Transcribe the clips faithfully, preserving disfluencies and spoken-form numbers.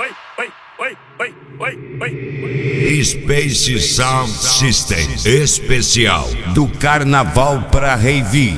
Space Sound System especial do Carnaval pra Rave.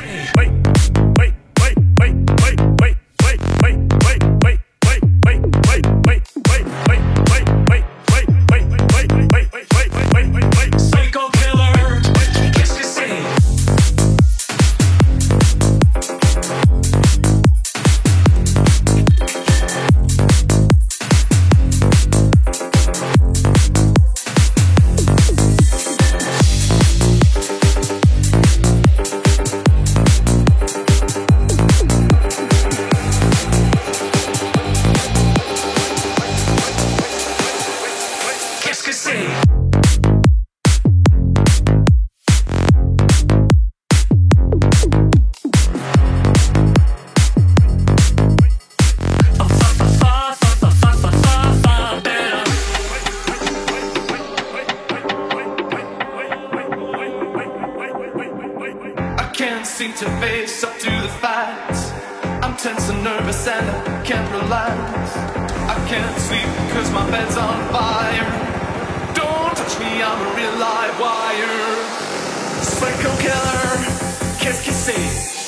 Seem to face up to the fights. I'm tense and nervous and I can't relax. I can't sleep cause my bed's on fire. Don't touch me, I'm a real live wire. Psycho killer, qu'est-ce que c'est?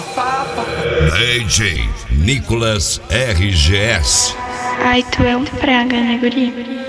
D J Nicolas R G S. Ai, tu é um praga, né, guri?